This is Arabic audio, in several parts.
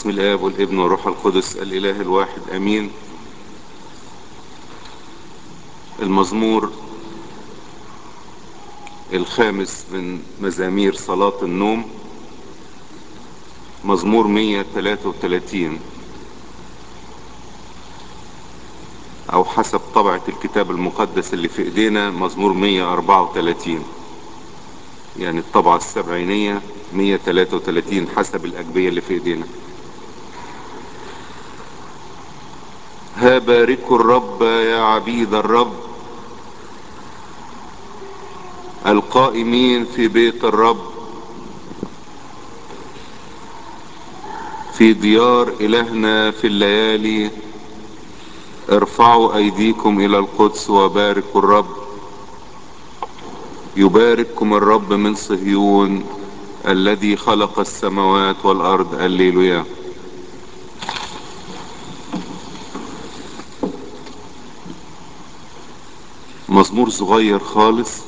باسم الآب والابن والروح القدس الإله الواحد أمين. المزمور الخامس من مزامير صلاة النوم، مزمور 133 أو حسب طبعة الكتاب المقدس اللي في إيدينا مزمور 134، يعني الطبعة السبعينية 133 حسب الأجبية اللي في إيدينا. ها باركوا الرب يا عبيد الرب القائمين في بيت الرب في ديار إلهنا في الليالي. ارفعوا أيديكم إلى القدس وباركوا الرب. يبارككم الرب من صهيون الذي خلق السماوات والأرض. هللويا. مزمور صغير خالص،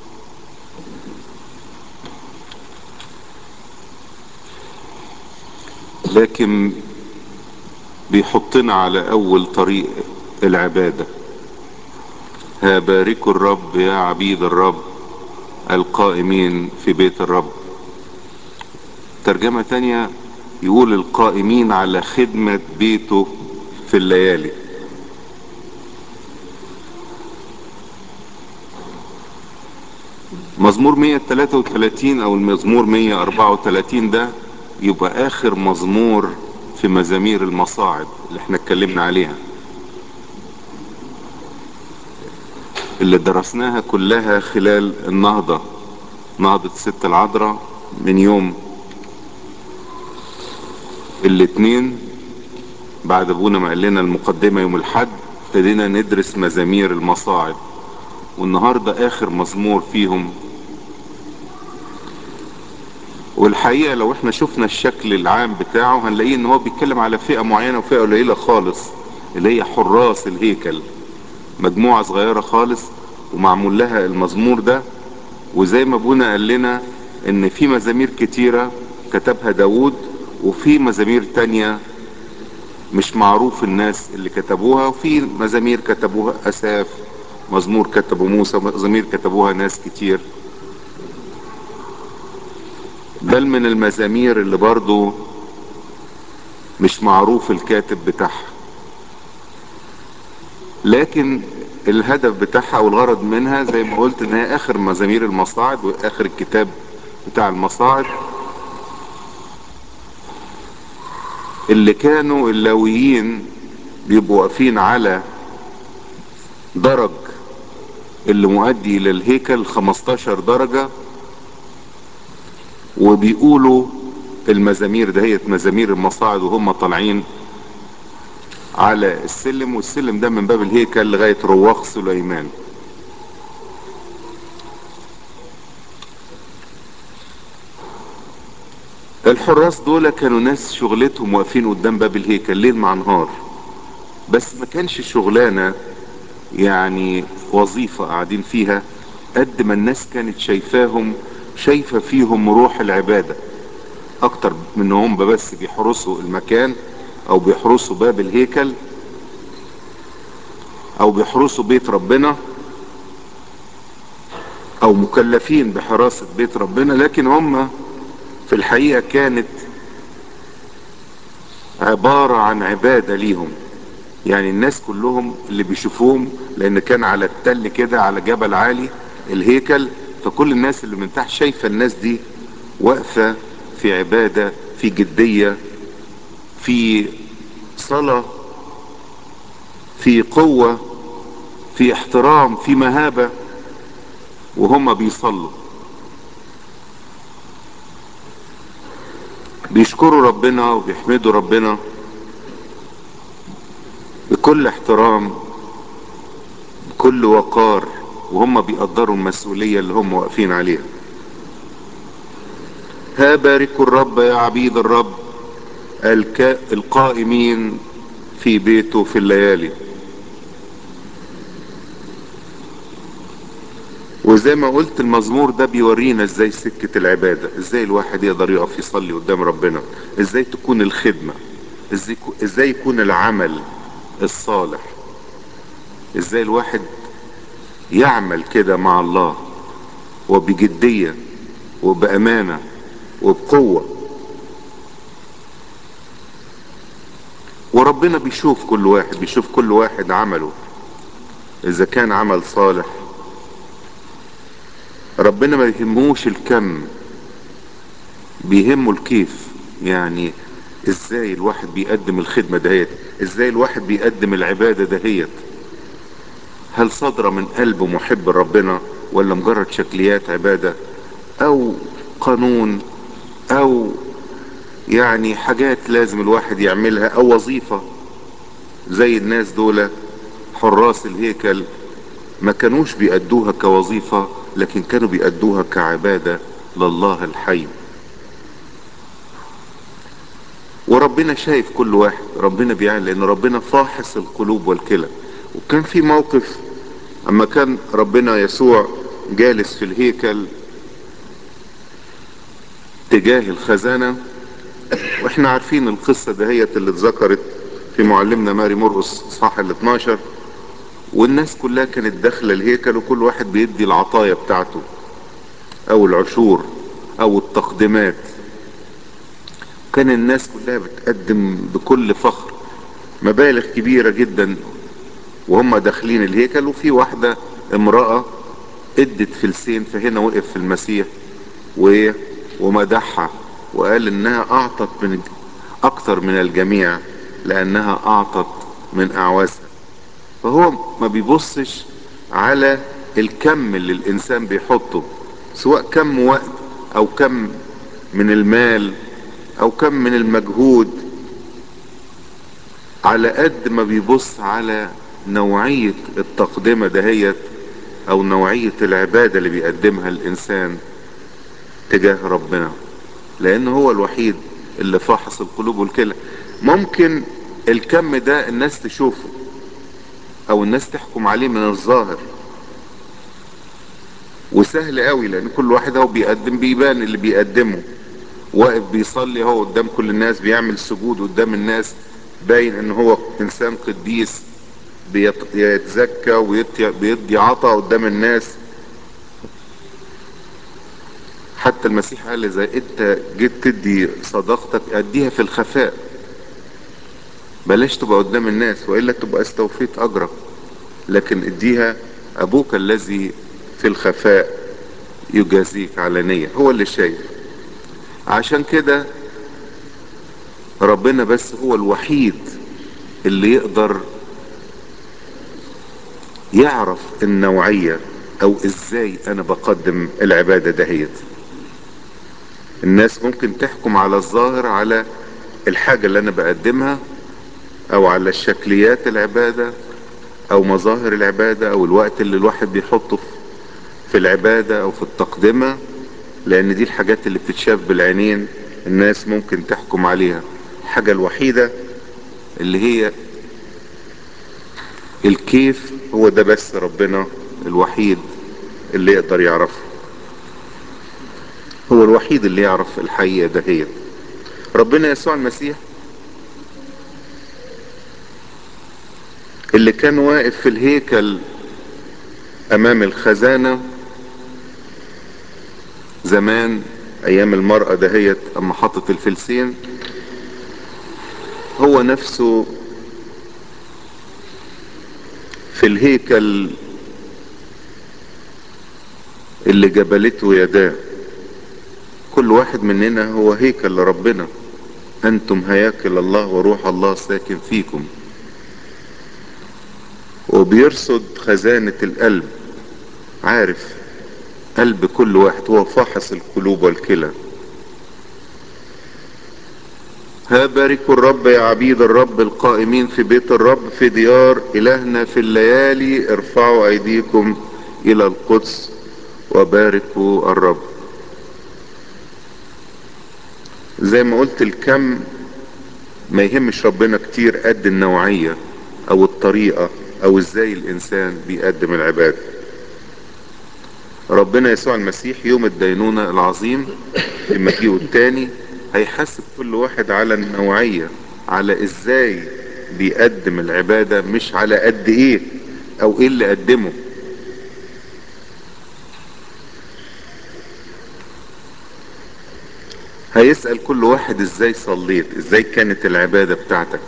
لكن بيحطنا على أول طريق العبادة. ها باركوا الرب يا عبيد الرب القائمين في بيت الرب. ترجمة تانية يقول القائمين على خدمة بيته في الليالي. مزمور 133 او المزمور 134 ده يبقى اخر مزمور في مزامير المصاعد اللي احنا اتكلمنا عليها، اللي درسناها كلها خلال النهضة، نهضة الست العذراء، من يوم الاثنين بعد ابونا ما قال لنا المقدمة يوم الحد ابتدينا ندرس مزامير المصاعد، والنهاردة اخر مزمور فيهم. والحقيقة لو احنا شفنا الشكل العام بتاعه هنلاقيه ان هو بيتكلم على فئة معينة وفئة قليلة خالص، اللي هي حراس الهيكل، مجموعة صغيرة خالص ومعمول لها المزمور ده. وزي ما ابونا قال لنا ان في مزامير كتيرة كتبها داود، وفي مزامير تانية مش معروف الناس اللي كتبوها، وفي مزامير كتبوها اساف، مزمور كتبه موسى، مزامير كتبوها ناس كتير. بل من المزامير اللي برضو مش معروف الكاتب بتاعها، لكن الهدف بتاعها والغرض منها زي ما قلت ان هي اخر مزامير المصاعد واخر الكتاب بتاع المصاعد، اللي كانوا اللاويين بيبقوا واقفين على درج اللي مؤدي للهيكل 15 درجة، وبيقولوا المزامير دهيت مزامير المصاعد وهم طالعين على السلم، والسلم ده من باب الهيكل لغاية رواق سليمان. الحراس دول كانوا ناس شغلتهم واقفين قدام باب الهيكل ليل مع نهار، بس ما كانش شغلانة يعني وظيفة قاعدين فيها، قد ما الناس كانت شايفة فيهم روح العبادة اكتر من ان هم بس بيحرسوا المكان او بيحرسوا باب الهيكل او بيحرسوا بيت ربنا او مكلفين بحراسة بيت ربنا، لكن هم في الحقيقة كانت عبارة عن عبادة ليهم. يعني الناس كلهم اللي بيشوفوهم، لان كان على التل كده على جبل عالي الهيكل، فكل الناس اللي من تحت شايفة الناس دي واقفة في عبادة، في جدية، في صلاة، في قوة، في احترام، في مهابة، وهم بيصلوا بيشكروا ربنا وبيحمدوا ربنا بكل احترام، بكل وقار، وهم بيقدروا المسؤولية اللي هم واقفين عليها. ها باركوا الرب يا عبيد الرب القائمين في بيته في الليالي. وزي ما قلت المزمور ده بيورينا ازاي سكة العبادة، ازاي الواحد يقدر يقف يصلي قدام ربنا، ازاي تكون الخدمة. ازاي يكون العمل الصالح، ازاي الواحد يعمل كده مع الله وبجدية وبأمانة وبقوة. وربنا بيشوف كل واحد عمله، اذا كان عمل صالح ربنا ما يهموش الكم، بيهمه الكيف. يعني ازاي الواحد بيقدم الخدمة دهيت، ازاي الواحد بيقدم العبادة دهيت، هل صادرة من قلب محب ربنا ولا مجرد شكليات عبادة او قانون او يعني حاجات لازم الواحد يعملها او وظيفة. زي الناس دول حراس الهيكل ما كانوش بيأدوها كوظيفة، لكن كانوا بيأدوها كعبادة لله الحي. وربنا شايف كل واحد، ربنا بيعلن لان ربنا فاحص القلوب والكلى. وكان في موقف اما كان ربنا يسوع جالس في الهيكل تجاه الخزانة، واحنا عارفين القصة دهيت اللي اتذكرت في معلمنا ماري مرقس اصحاح ال 12. والناس كلها كانت داخلة الهيكل وكل واحد بيدي العطايا بتاعته او العشور او التقديمات. كان الناس كلها بتقدم بكل فخر مبالغ كبيرة جدا وهم داخلين الهيكل. وفي واحدة امرأة ادت فلسين، فهنا وقف في المسيح ومدحها وقال انها اعطت من اكتر من الجميع لانها اعطت من اعوازها. فهو ما بيبصش على الكم اللي الانسان بيحطه، سواء كم وقت او كم من المال او كم من المجهود، على قد ما بيبص على نوعية التقدمة دهيت او نوعية العبادة اللي بيقدمها الانسان تجاه ربنا، لان هو الوحيد اللي فاحص القلوب والكلى. ممكن الكم ده الناس تشوفه او الناس تحكم عليه من الظاهر، وسهل قوي لان كل واحد هو بيقدم بيبان اللي بيقدمه. واقف بيصلي هو قدام كل الناس، بيعمل سجود قدام الناس، باين ان هو انسان قديس، بيتزكى وبيدي عطا قدام الناس. حتى المسيح قال اذا انت جيت تدي صداقتك اديها في الخفاء، بلاش تبقى قدام الناس والا تبقى استوفيت اجرك، لكن اديها ابوك الذي في الخفاء يجازيك علانية، هو اللي شايف. عشان كده ربنا بس هو الوحيد اللي يقدر يعرف النوعية او ازاي انا بقدم العبادة دهيت. الناس ممكن تحكم على الظاهر، على الحاجة اللي انا بقدمها او على الشكليات العبادة او مظاهر العبادة او الوقت اللي الواحد بيحطه في العبادة او في التقدمة، لان دي الحاجات اللي بتتشاف بالعينين الناس ممكن تحكم عليها. الحاجة الوحيدة اللي هي الكيف هو ده بس ربنا الوحيد اللي يقدر يعرفه، هو الوحيد اللي يعرف الحقيقة دهيت. ربنا يسوع المسيح اللي كان واقف في الهيكل امام الخزانة زمان ايام المرأة دهيت اما حطت الفلسين، هو نفسه في الهيكل اللي جبلته يداه. كل واحد مننا هو هيكل لربنا، انتم هياكل الله وروح الله ساكن فيكم. وبيرصد خزانة القلب، عارف قلب كل واحد، هو فاحص القلوب والكلى. ها باركوا الرب يا عبيد الرب القائمين في بيت الرب في ديار إلهنا في الليالي، ارفعوا أيديكم إلى القدس وباركوا الرب. زي ما قلت الكم ما يهمش ربنا كتير قد النوعية أو الطريقة أو إزاي الإنسان بيقدم العبادة. ربنا يسوع المسيح يوم الدينونة العظيم في مجيئه التاني هيحاسب كل واحد على النوعية، على ازاي بيقدم العبادة، مش على قد ايه او ايه اللي قدمه. هيسأل كل واحد ازاي صليت، ازاي كانت العبادة بتاعتك،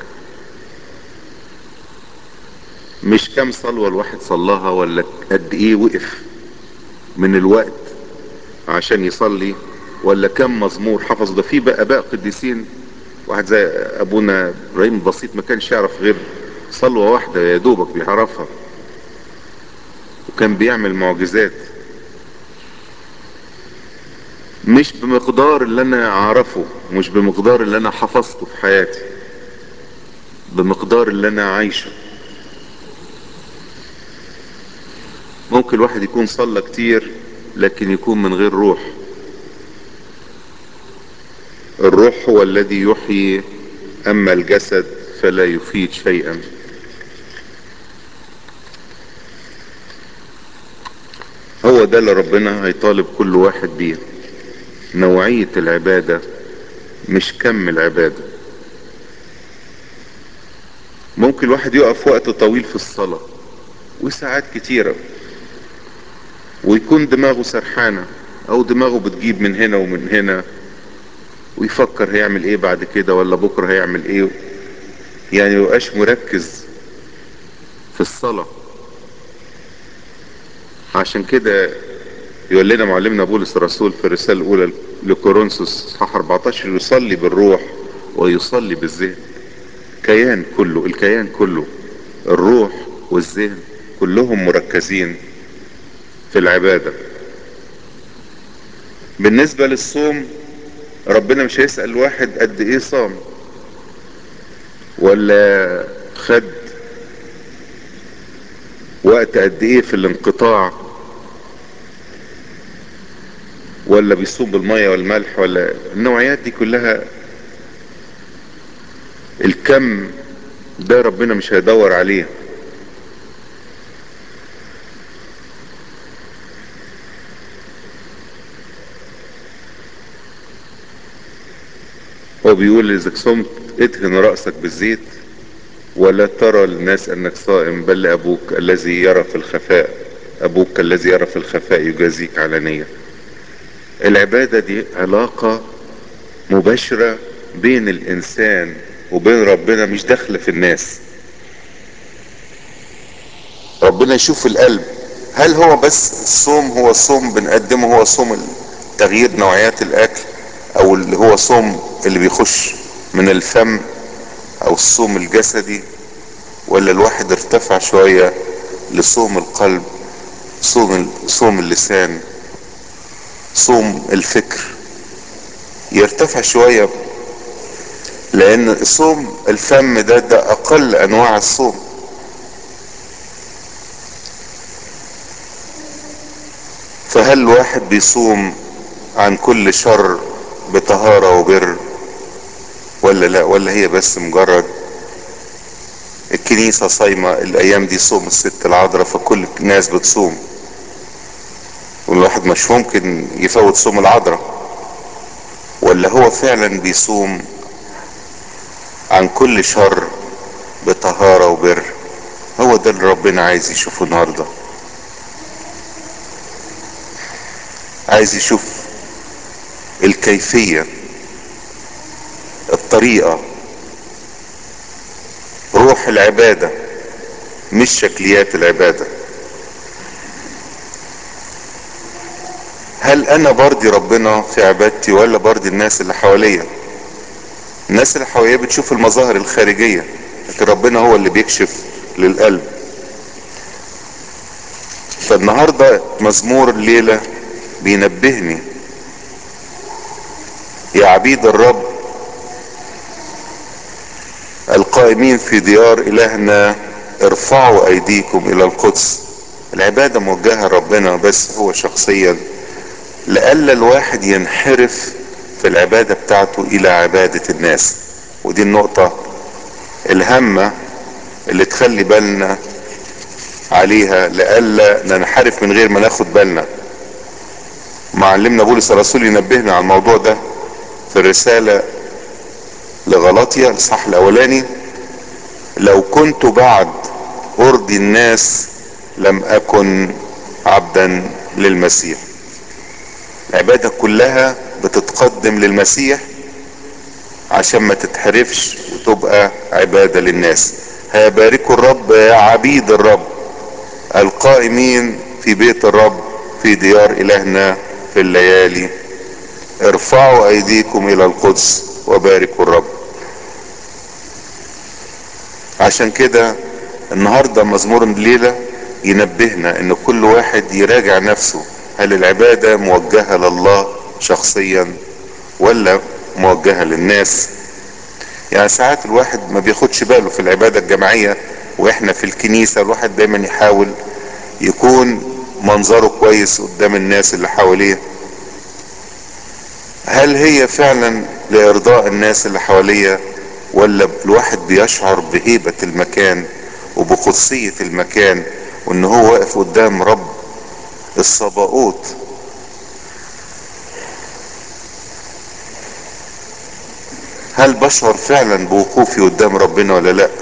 مش كام صلوة الواحد صلاها ولا قد ايه وقف من الوقت عشان يصلي، ولا كام مزمور حفظ. ده في بقى اباء قديسين، واحد زي ابونا ابراهيم البسيط ما كانش يعرف غير صلوة واحدة يا دوبك بيعرفها، وكان بيعمل معجزات. مش بمقدار اللي انا اعرفه، مش بمقدار اللي انا حفظته في حياتي، بمقدار اللي انا عايشه. ممكن الواحد يكون صلى كتير لكن يكون من غير روح. الروح هو الذي يحيي، اما الجسد فلا يفيد شيئا. هو ده اللي ربنا هيطالب كل واحد بيه، نوعية العبادة مش كم العبادة. ممكن الواحد يقف وقت طويل في الصلاة وساعات كتيرة، ويكون دماغه سرحانة او دماغه بتجيب من هنا ومن هنا، ويفكر هيعمل ايه بعد كده ولا بكرة هيعمل ايه، يعني ميبقاش مركز في الصلاة. عشان كده يقول لنا معلمنا بولس الرسول في الرسالة الاولى لكورنثوس اصحاح 14: يصلي بالروح ويصلي بالذهن. كيان كله، الكيان كله، الروح والذهن كلهم مركزين في العبادة. بالنسبة للصوم، ربنا مش هيسأل الواحد قد ايه صام، ولا خد وقت قد ايه في الانقطاع، ولا بيصوم بالمية والملح، ولا النوعيات دي كلها. الكم ده ربنا مش هيدور عليه. هو بيقول اذا صمت ادهن رأسك بالزيت، ولا ترى للناس انك صائم، بل لابوك الذي يرى في الخفاء، ابوك الذي يرى في الخفاء يجازيك علانية. العبادة دي علاقة مباشرة بين الانسان وبين ربنا، مش داخلة في الناس. ربنا يشوف القلب. هل هو بس الصوم هو الصوم بنقدمه، هو صوم تغيير نوعيات الاكل، او اللي هو صوم اللي بيخش من الفم، او الصوم الجسدي، ولا الواحد ارتفع شوية لصوم القلب، صوم اللسان، صوم الفكر، يرتفع شوية. لان صوم الفم ده اقل انواع الصوم. فهل الواحد بيصوم عن كل شر بطهارة وبر، ولا لا، ولا هي بس مجرد الكنيسة صايمة الايام دي صوم الست العذراء فكل الناس بتصوم، والواحد مش ممكن يفوت صوم العذراء؟ ولا هو فعلا بيصوم عن كل شر بطهارة وبر؟ هو ده اللي ربنا عايز يشوفه النهاردة. عايز يشوف الكيفية، الطريقة، روح العبادة، مش شكليات العبادة. هل انا برضي ربنا في عبادتي ولا برضي الناس اللي حواليا؟ الناس اللي حواليا بتشوف المظاهر الخارجية، لكن ربنا هو اللي بيكشف للقلب. فالنهاردة مزمور الليلة بينبهني: يا عبيد الرب القائمين في ديار الهنا ارفعوا ايديكم الى القدس. العبادة موجهة ربنا بس هو شخصيا، لألا الواحد ينحرف في العبادة بتاعته الى عبادة الناس. ودي النقطة الهامة اللي تخلي بالنا عليها، لألا ننحرف من غير ما ناخد بالنا. معلمنا بولس الرسول ينبهنا على الموضوع ده في الرسالة لغلاطيا الإصحاح الأولاني: لو كنت بعد أرضي الناس لم أكن عبدا للمسيح. العبادة كلها بتتقدم للمسيح عشان ما تتحرفش وتبقى عبادة للناس. هيباركوا الرب يا عبيد الرب القائمين في بيت الرب في ديار إلهنا في الليالي. ارفعوا أيديكم إلى القدس وباركوا الرب. عشان كده النهاردة مزمور الليلة ينبهنا ان كل واحد يراجع نفسه، هل العبادة موجهة لله شخصيا ولا موجهة للناس؟ يعني ساعات الواحد ما بياخدش باله في العبادة الجماعية، واحنا في الكنيسة الواحد دايما يحاول يكون منظره كويس قدام الناس اللي حواليه. هل هي فعلا لارضاء الناس اللي حواليه، ولا الواحد بيشعر بهيبة المكان وبقدسية المكان وان هو واقف قدام رب الصباؤوت؟ هل بشعر فعلا بوقوفي قدام ربنا ولا لا؟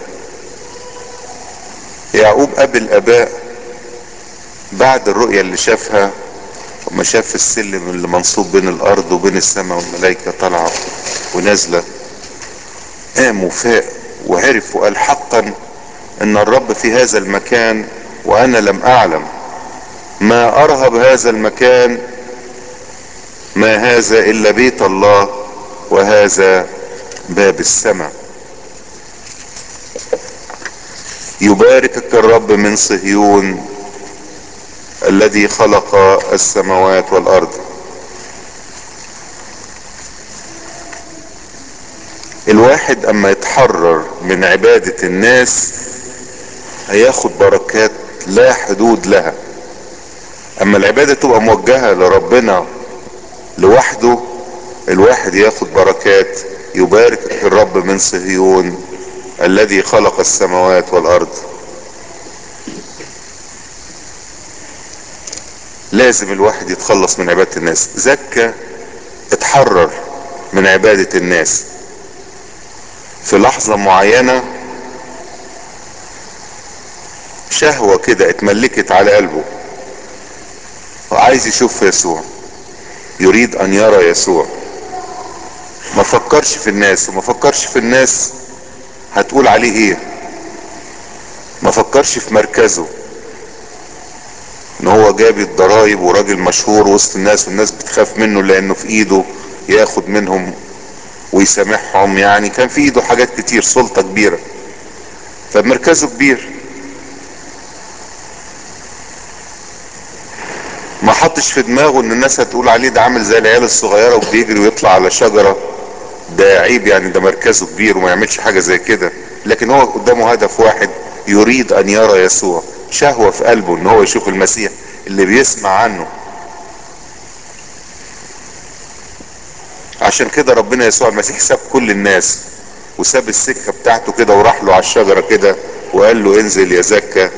يعقوب ابي الاباء بعد الرؤية اللي شافها، وما شاف السلم اللي منصوب بين الارض وبين السماء والملائكة طالعة ونازلة، قام وفاق وعرف وقال: حقا ان الرب في هذا المكان وانا لم اعلم. ما ارهب هذا المكان، ما هذا الا بيت الله وهذا باب السماء. يباركك الرب من صهيون الذي خلق السماوات والارض. الواحد اما يتحرر من عبادة الناس هياخد بركات لا حدود لها. اما العبادة تبقى موجهة لربنا لوحده، الواحد ياخد بركات. يبارك الرب من صهيون الذي خلق السماوات والارض. لازم الواحد يتخلص من عبادة الناس. زكى اتحرر من عبادة الناس في لحظة معينة، شهوة كده اتملكت على قلبه وعايز يشوف يسوع، يريد ان يرى يسوع. ما فكرش في الناس، وما فكرش في الناس هتقول عليه ايه، ما فكرش في مركزه ان هو جاب الضرايب وراجل مشهور وسط الناس والناس بتخاف منه لانه في ايده ياخد منهم ويسامحهم. يعني كان في ايده حاجات كتير، سلطة كبيرة، فمركزه كبير. ما حطش في دماغه ان الناس هتقول عليه ده عامل زي العيال الصغيرة وبيجري ويطلع على شجرة، ده عيب يعني، ده مركزه كبير وما يعملش حاجة زي كده. لكن هو قدامه هدف واحد، يريد ان يرى يسوع. شهوة في قلبه ان هو يشوف المسيح اللي بيسمع عنه. عشان كده ربنا يسوع المسيح ساب كل الناس وساب السكة بتاعته كده وراح له على الشجرة كده وقال له: انزل يا زكا.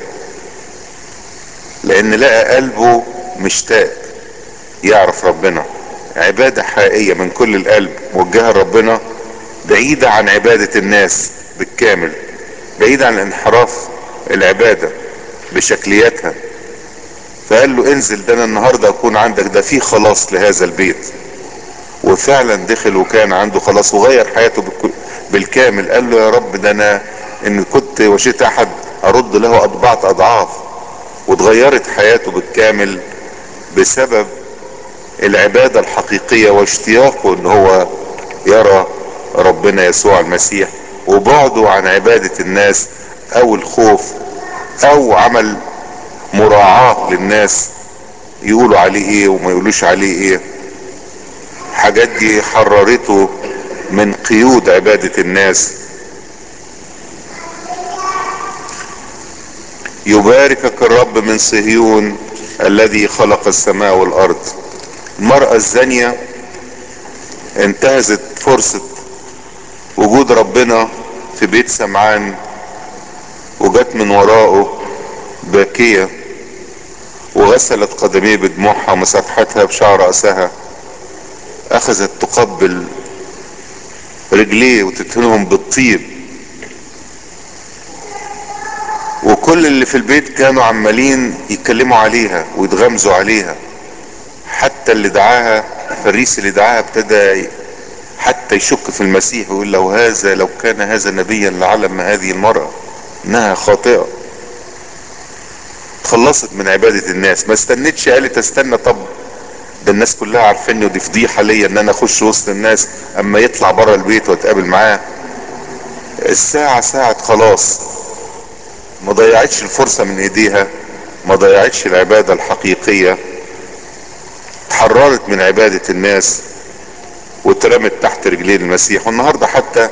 لان لقى قلبه مشتاق يعرف ربنا. عبادة حقيقية من كل القلب موجهة لربنا، بعيدة عن عبادة الناس بالكامل، بعيدة عن انحراف العبادة بشكلياتها. فقال له: انزل، ده انا النهاردة اكون عندك، ده في خلاص لهذا البيت. وفعلا دخل وكان عنده خلاص وغير حياته بالكامل. قال له: يا رب، ده انا ان كنت وشيت احد ارد له 4 اضعاف. واتغيرت حياته بالكامل بسبب العبادة الحقيقية واشتياقه ان هو يرى ربنا يسوع المسيح، وبعده عن عبادة الناس او الخوف او عمل مراعاة للناس يقولوا عليه ايه وما يقولوش عليه ايه. الحاجات دي حررته من قيود عبادة الناس. يباركك الرب من صهيون الذي خلق السماء والارض. المرأة الزانية انتهزت فرصة وجود ربنا في بيت سمعان وجت من وراءه باكية وغسلت قدميه بدموعها ومسحتها بشعر رأسها. اخذت تقبل رجليه وتدهنهم بالطيب. وكل اللي في البيت كانوا عمالين يتكلموا عليها ويتغمزوا عليها. حتى اللي دعاها، الفريس اللي دعاها، ابتدى حتى يشك في المسيح ويقول لو كان هذا نبيا لعلم هذه المرأة انها خاطئة. تخلصت من عبادة الناس، ما استنتش قالت استنى، طب ده الناس كلها عارفيني ودي فضيحة ليا ان انا اخش وسط الناس، اما يطلع بره البيت واتقابل معاه. الساعة ساعة خلاص، ما ضيعتش الفرصة من ايديها، ما ضيعتش العبادة الحقيقية، اتحررت من عبادة الناس واترمت تحت رجلين المسيح. والنهاردة حتى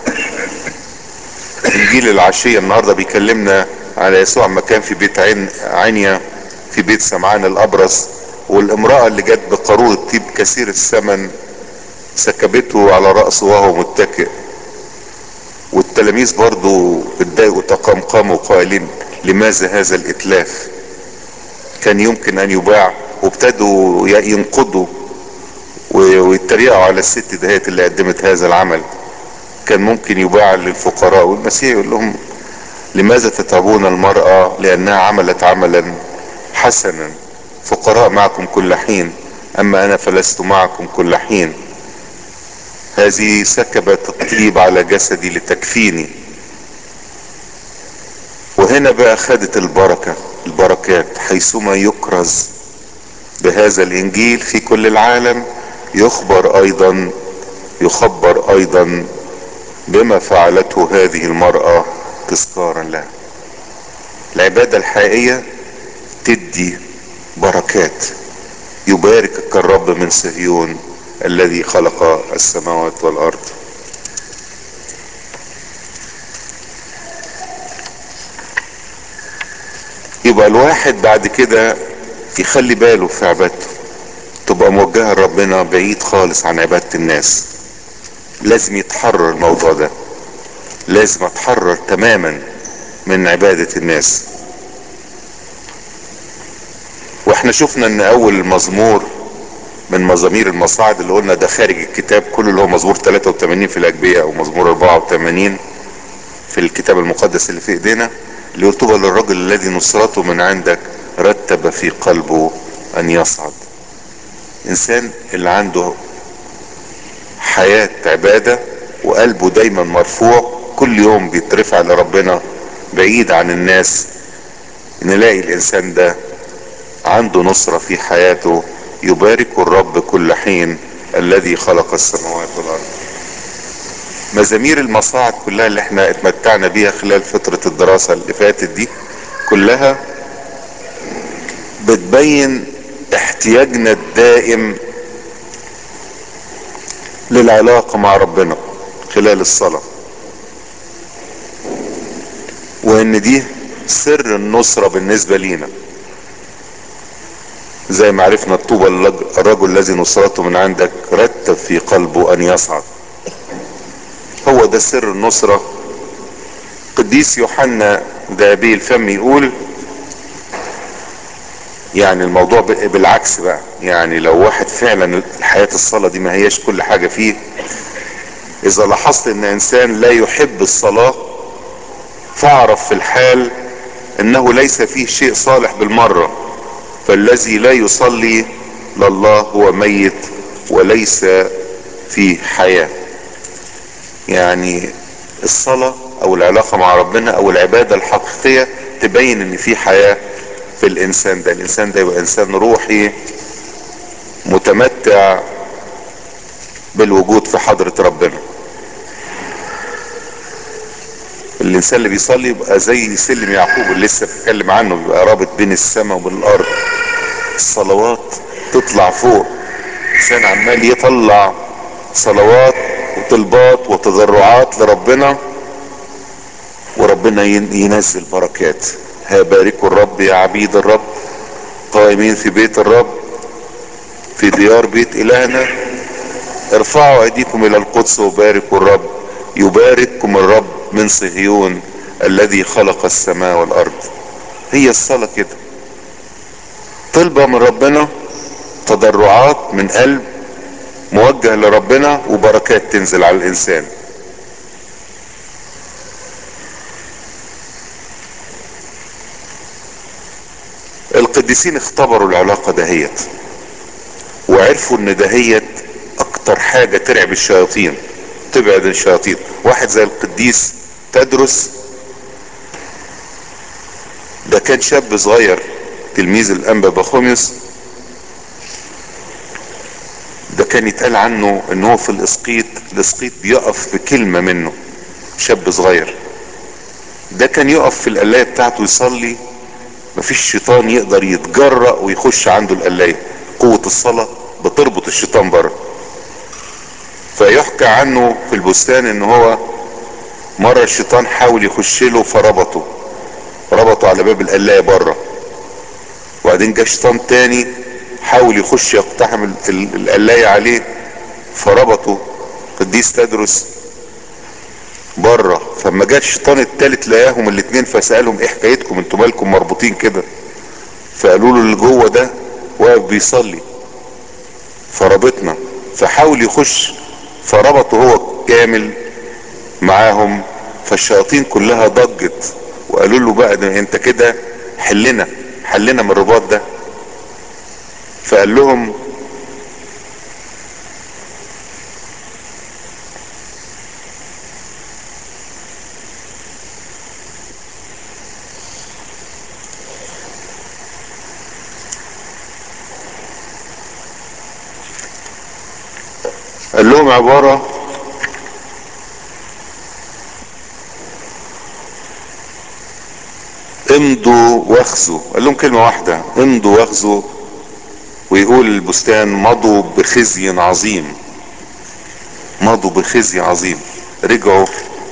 انجيل العشية النهاردة بيكلمنا على يسوع ما كان في بيت عنيا، في بيت سمعان الابرص، والامرأة اللي جت بقارورة طيب كثير الثمن سكبته على رأسه وهو متكئ. والتلاميذ برضو اتضايقوا تقمقموا قائلين لماذا هذا الاتلاف؟ كان يمكن ان يباع. وابتدوا ينقضوا ويتريقوا على الست دهيت اللي قدمت هذا العمل، كان ممكن يباع للفقراء. والمسيح يقول لهم لماذا تتعبون المرأة لانها عملت عملا حسنا؟ فقراء معكم كل حين، اما انا فلست معكم كل حين. هذه سكبت الطيب على جسدي لتكفيني. وهنا بقى خدت البركات حيثما يكرز بهذا الانجيل في كل العالم يخبر ايضا بما فعلته هذه المرأة تذكارا لها. العبادة الحقيقية تدي بركات. يباركك الرب من صهيون الذي خلق السماوات والارض. يبقى الواحد بعد كده يخلي باله في عبادته، تبقى موجهة لربنا بعيد خالص عن عبادة الناس. لازم يتحرر الموضوع ده، لازم اتحرر تماما من عبادة الناس. واحنا شفنا ان اول مزمور من مزامير المصاعد اللي قلنا ده خارج الكتاب كله، اللي هو مزمور 83 في الاجبية او مزمور 84 في الكتاب المقدس اللي في ايدينا، اللي يقول طوبى للرجل الذي نصرته من عندك رتب في قلبه ان يصعد. انسان اللي عنده حياة عبادة وقلبه دايما مرفوع، كل يوم بيترفع لربنا بعيد عن الناس، نلاقي الانسان ده عنده نصرة في حياته. يبارك الرب كل حين الذي خلق السماوات والارض. مزامير المصاعد كلها اللي احنا اتمتعنا بيها خلال فترة الدراسة اللي فاتت دي كلها بتبين احتياجنا الدائم للعلاقة مع ربنا خلال الصلاة، وان دي سر النصرة بالنسبة لينا. زي ما عرفنا الطوبى الرجل الذي نصرته من عندك رتب في قلبه ان يصعد، هو ده سر النصرة. قديس يوحنا ذهبي الفم يقول يعني الموضوع بالعكس بقى، يعني لو واحد فعلا حياة الصلاة دي ما هياش كل حاجة فيه، اذا لاحظت ان انسان لا يحب الصلاة فاعرف في الحال انه ليس فيه شيء صالح بالمرة. فالذي لا يصلي لله هو ميت وليس فيه حياة. يعني الصلاة او العلاقة مع ربنا او العبادة الحقيقية تبين ان في حياة في الانسان ده. الانسان ده يبقى انسان روحي متمتع بالوجود في حضرة ربنا. الانسان اللي بيصلي يبقى زي سلم يعقوب اللي لسه بتكلم عنه، بيبقى رابط بين السماء وبين الارض. الصلوات تطلع فوق، انسان عمال يطلع صلوات وطلبات وتضرعات لربنا، وربنا ينزل بركات. هباركوا الرب يا عبيد الرب قائمين في بيت الرب في ديار بيت الهنا. ارفعوا ايديكم الى القدس وباركوا الرب، يبارككم الرب من صهيون الذي خلق السماء والارض. هي الصلاة كده، طلبة من ربنا، تضرعات من قلب، موجه لربنا وبركات تنزل على الانسان. القديسين اختبروا العلاقة دهيت وعرفوا ان دهيت اكتر حاجة ترعب الشياطين، تبعد الشياطين. واحد زي القديس تدرس، ده كان شاب صغير تلميذ الانبا بخوميوس، ده كان يتقال عنه ان هو في الاسقيط بيقف بكلمة منه. شاب صغير ده كان يقف في القلاية بتاعته يصلي، مفيش شيطان يقدر يتجرأ ويخش عنده القلاية، قوة الصلاة بتربط الشيطان بره. فيحكى عنه في البستان ان هو مرة الشيطان حاول يخش له ربطه على باب القلاية بره، وبعدين جه شيطان تاني حاول يخش يقتحم القلاية عليه فربطه قديس تدرس بره. فما جه الشيطان التالت لقاهم الاتنين فسألهم ايه حكايتكم، انتوا مالكم مربوطين كده؟ فقالوا له اللي جوه ده واقف بيصلي فربطنا. فحاول يخش فربطه هو كامل معاهم، فالشياطين كلها ضجت وقالوا له بقى ده انت كده حلنا من الرباط ده. فقال لهم عبارة امضوا واخذوا، قال لهم كلمة واحدة امضوا واخذوا. ويقول البستان مضوا بخزي عظيم، مضوا بخزي عظيم، رجعوا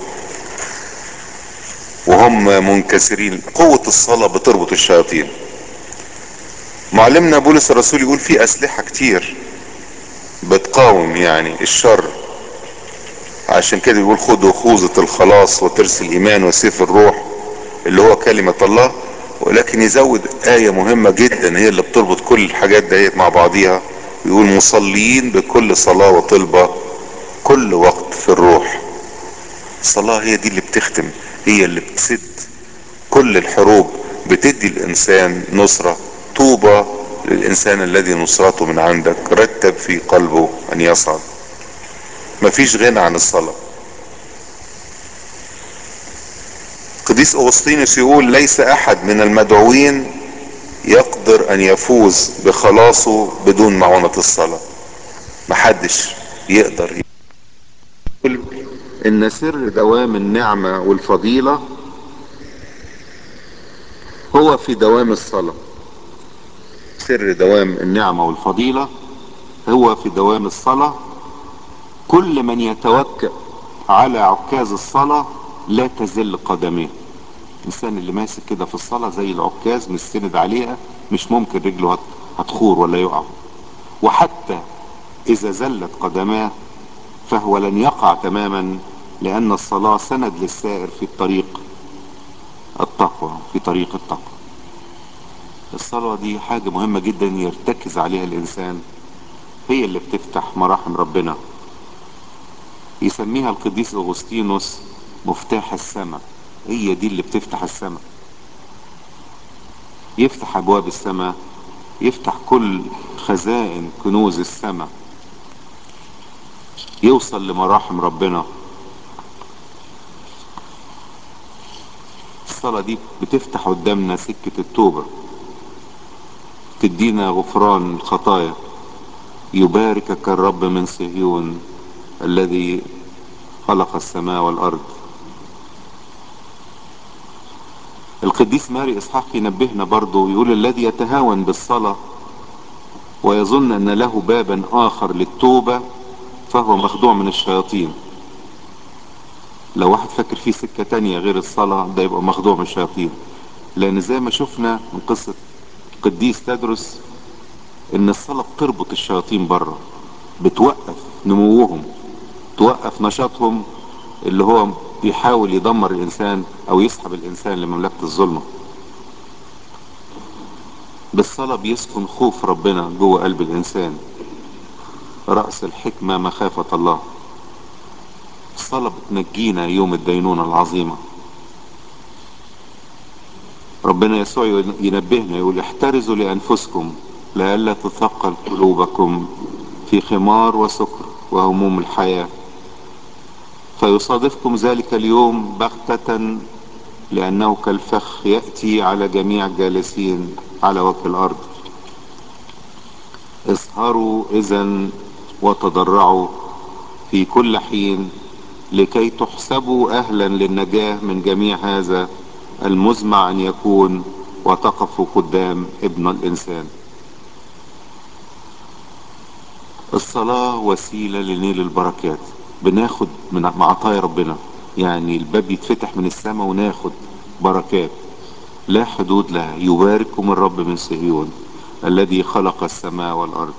وهم منكسرين. قوة الصلاة بتربط الشياطين. معلمنا بولس الرسول يقول في اسلحة كتير بتقاوم يعني الشر، عشان كده يقول خدوا خوذة الخلاص وترس الايمان وسيف الروح اللي هو كلمة الله. ولكن يزود آية مهمة جدا هي اللي بتربط كل الحاجات ديت مع بعضيها، يقول مصلين بكل صلاة وطلبة كل وقت في الروح. الصلاة هي دي اللي بتختم، هي اللي بتسد كل الحروب، بتدي الانسان نصرة. طوبى للانسان الذي نصرته من عندك، رتب في قلبه ان يصعد. مفيش غنى عن الصلاة. قديس اغسطينوس يقول ليس احد من المدعوين يقدر ان يفوز بخلاصه بدون معونة الصلاة. محدش يقدر. يقول ان سر دوام النعمة والفضيلة هو في دوام الصلاة. سر دوام النعمة والفضيلة هو في دوام الصلاة. كل من يتوكأ على عكاز الصلاة لا تزل قدميه. الانسان اللي ماسك كده في الصلاة زي العكاز مستند عليها، مش ممكن رجله هتخور ولا يقع. وحتى اذا زلت قدماه فهو لن يقع تماما، لان الصلاة سند للسائر في الطريق التقوى، في طريق التقوى. الصلاة دي حاجة مهمة جدا يرتكز عليها الانسان، هي اللي بتفتح مراحم ربنا. يسميها القديس اغسطينوس مفتاح السماء، هي دي اللي بتفتح السماء، يفتح ابواب السماء، يفتح كل خزائن كنوز السماء، يوصل لمراحم ربنا. الصلاة دي بتفتح قدامنا سكة التوبة، تدينا غفران الخطايا. يباركك الرب من صهيون الذي خلق السماء والارض. القديس ماري اسحاق ينبهنا برضو، يقول الذي يتهاون بالصلاة ويظن ان له بابا اخر للتوبة فهو مخدوع من الشياطين. لو واحد فاكر فيه سكة تانية غير الصلاة ده يبقى مخدوع من الشياطين. لان زي ما شفنا من قصة القديس تدرس ان الصلاة بتربط الشياطين بره، بتوقف نموهم، توقف نشاطهم اللي هو بيحاول يدمر الانسان او يسحب الانسان لمملكة الظلمة. بالصلاة بيسكن خوف ربنا جوه قلب الانسان. رأس الحكمة مخافة الله. الصلاة بتنجينا يوم الدينونة العظيمة. ربنا يسوع ينبهنا يقول احترزوا لأنفسكم لئلا تثقل قلوبكم في خمار وسكر وهموم الحياة، فيصادفكم ذلك اليوم بغتة لأنه كالفخ يأتي على جميع الجالسين على وجه الأرض. اسهروا إذن وتضرعوا في كل حين لكي تحسبوا أهلا للنجاة من جميع هذا المزمع أن يكون وتقفوا قدام ابن الإنسان. الصلاة وسيلة لنيل البركات. بناخد من عطايا ربنا، يعني الباب يتفتح من السماء وناخد بركات لا حدود لها. يبارككم الرب من صهيون الذي خلق السماء والأرض.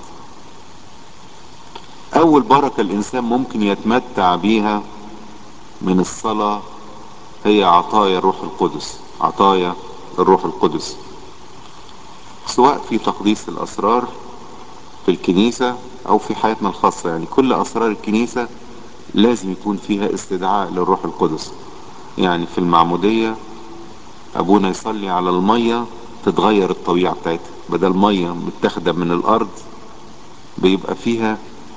أول بركة الإنسان ممكن يتمتع بيها من الصلاة هي عطايا الروح القدس. عطايا الروح القدس سواء في تقديس الأسرار في الكنيسة أو في حياتنا الخاصة. يعني كل أسرار الكنيسة لازم يكون فيها استدعاء للروح القدس. يعني في المعمودية أبونا يصلي على المية تتغير الطبيعة بتاعتها، بدل مية متاخدة من الأرض بيبقى فيها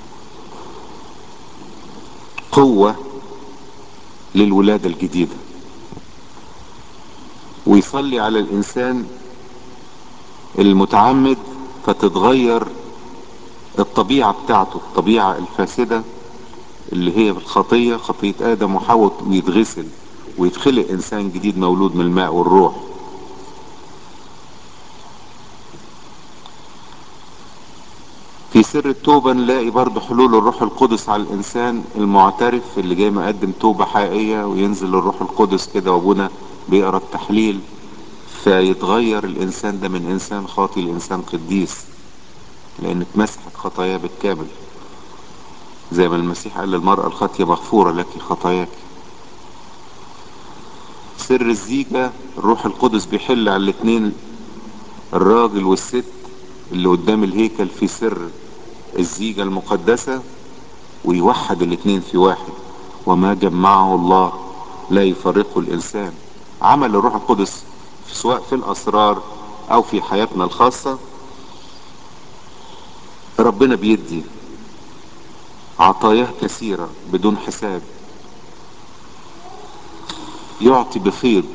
قوة للولادة الجديدة. ويصلي على الإنسان المتعمد فتتغير الطبيعة بتاعته، الطبيعة الفاسدة اللي هي بالخطية، خطية آدم وحواء، ويتغسل ويتخلق إنسان جديد مولود من الماء والروح. في سر التوبة نلاقي برضو حلول الروح القدس على الإنسان المعترف اللي جاي مقدم توبة حقيقية، وينزل الروح القدس كده وابونا بيقرأ التحليل فيتغير الإنسان ده من إنسان خاطي لإنسان قديس، لأن اتمسحت خطاياه بالكامل. زي ما المسيح قال للمرأة الخاطية مغفورة لك خطاياك. سر الزيجة الروح القدس بيحل على الاتنين، الراجل والست اللي قدام الهيكل في سر الزيجة المقدسة، ويوحد الاتنين في واحد. وما جمعه الله لا يفرقه الإنسان. عمل الروح القدس سواء في الأسرار أو في حياتنا الخاصة. ربنا بيدي عطاياه كثيرة بدون حساب، يعطي بفيض،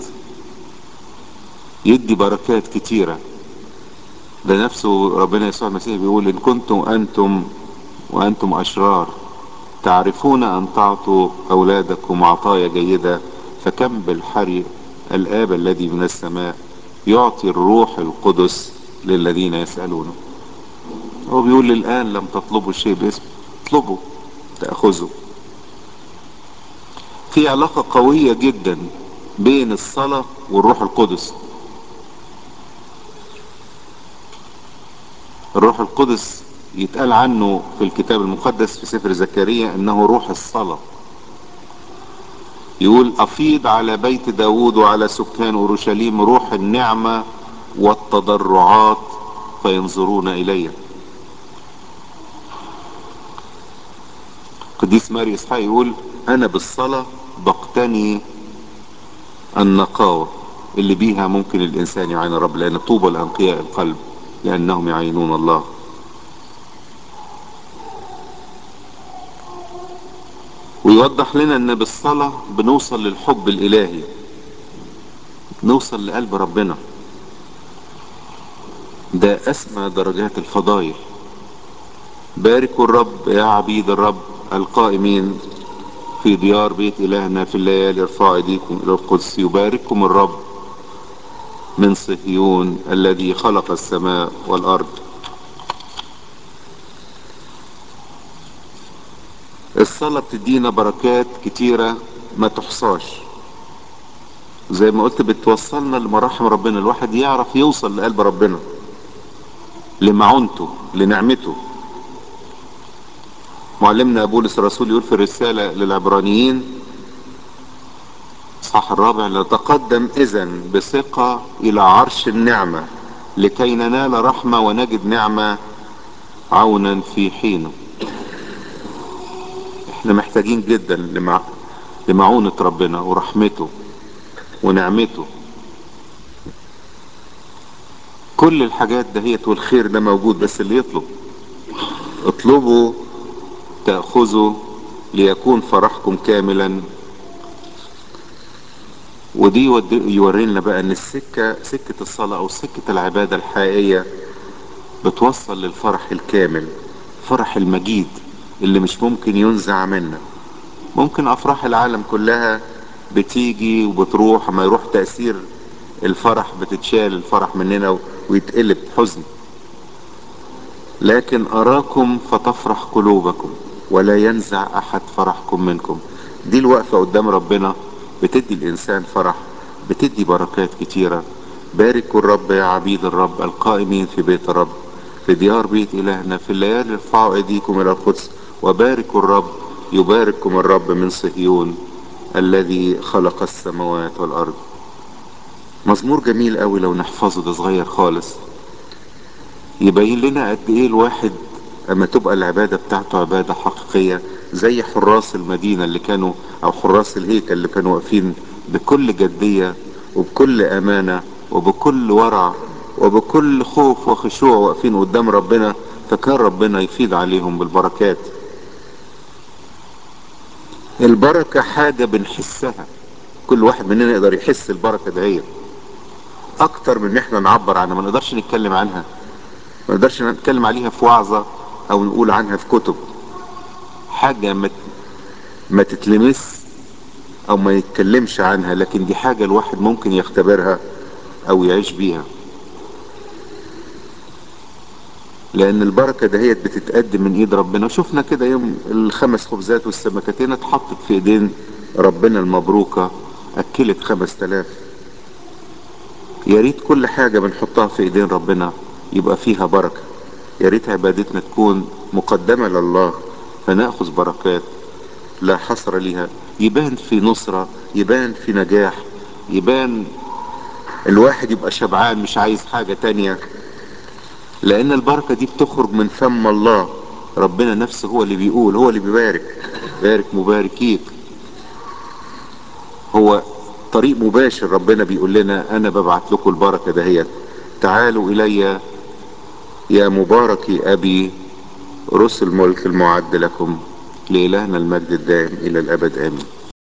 يدي بركات كتيرة. ده نفسه ربنا يسوع المسيح بيقول إن كنتم أنتم وأنتم أشرار تعرفون أن تعطوا أولادكم عطايا جيدة، فكم بالحري الآب الذي من السماء يعطي الروح القدس للذين يسألونه. هو بيقول الآن لم تطلبوا الشيء باسمه اطلبوا تأخذوا. في علاقة قوية جدا بين الصلاة والروح القدس. الروح القدس يتقال عنه في الكتاب المقدس في سفر زكريا انه روح الصلاة. يقول افيض على بيت داود وعلى سكان اورشليم روح النعمة والتضرعات فينظرون الي. قديس ماري اسحاق يقول انا بالصلاة بقتني النقاوة اللي بيها ممكن الانسان يعين الرب، لان طوبى لانقياء القلب لانهم يعينون الله. ويوضح لنا ان بالصلاة بنوصل للحب الالهي، نوصل لقلب ربنا. ده اسمى درجات الفضائل. باركوا الرب يا عبيد الرب القائمين في ديار بيت الهنا في الليالي، ارفعوا ايديكم الى القدس يبارككم الرب من صهيون الذي خلق السماء والارض. الصلاة بتدينا بركات كتيرة ما تحصاش. زي ما قلت بتوصلنا لمراحم ربنا، الواحد يعرف يوصل لقلب ربنا، لمعونته، لنعمته. معلمنا بولس الرسول يقول في الرسالة للعبرانيين اصحاح 4 نتقدم اذن بثقة الى عرش النعمة لكي ننال رحمة ونجد نعمة عونا في حينه. احنا محتاجين جدا لمعونة ربنا ورحمته ونعمته. كل الحاجات دهيت والخير ده موجود، بس اللي يطلب. اطلبوا تأخذوا ليكون فرحكم كاملا. ودي يورينا بقى ان سكة الصلاة او سكة العبادة الحقيقية بتوصل للفرح الكامل، فرح المجيد اللي مش ممكن ينزع منا. ممكن افراح العالم كلها بتيجي وبتروح، ما يروح تأثير الفرح بتتشال الفرح مننا ويتقلب حزن. لكن اراكم فتفرح قلوبكم ولا ينزع احد فرحكم منكم. دي الوقفة قدام ربنا بتدي الانسان فرح، بتدي بركات كتيرة. باركوا الرب يا عبيد الرب القائمين في بيت الرب، في ديار بيت الهنا. في الليالي ارفعوا ايديكم الى القدس وباركوا الرب. يبارككم الرب من صهيون الذي خلق السماوات والارض. مزمور جميل قوي لو نحفظه، ده صغير خالص، يبين لنا قد ايه الواحد اما تبقى العبادة بتاعته عبادة حقيقية، زي حراس المدينة اللي كانوا، او حراس الهيكل اللي كانوا واقفين بكل جدية وبكل امانة وبكل ورع وبكل خوف وخشوع واقفين قدام ربنا. فكان ربنا يفيض عليهم بالبركات. البركة حاجة بنحسها، كل واحد مننا يقدر يحس البركة دهيت اكتر من ان احنا نعبر عنها. ما نقدرش نتكلم عنها، ما نقدرش نتكلم عليها في وعظة او نقول عنها في كتب. حاجة ما تتلمس او ما يتكلمش عنها، لكن دي حاجة الواحد ممكن يختبرها او يعيش بيها. لان البركة دهيت بتتقدم من ايد ربنا. شفنا كده يوم الخمس خبزات والسمكتين اتحطت في ايدين ربنا المبروكة، اكلت 5000. يا ريت كل حاجة بنحطها في ايدين ربنا يبقى فيها بركة. يا ريت عبادتنا تكون مقدمة لله فنأخذ بركات لا حصر لها. يبان في نصرة، يبان في نجاح، يبان الواحد يبقى شبعان مش عايز حاجة تانية. لان البركة دي بتخرج من فم الله. ربنا نفسه هو اللي بيقول، هو اللي بيبارك. بارك مباركيك. هو طريق مباشر ربنا بيقول لنا انا ببعت لكم البركة دهيت. تعالوا الي يا مباركي ابي رسل الملك المعد لكم. لإلهنا المجد الدائم الى الابد امين.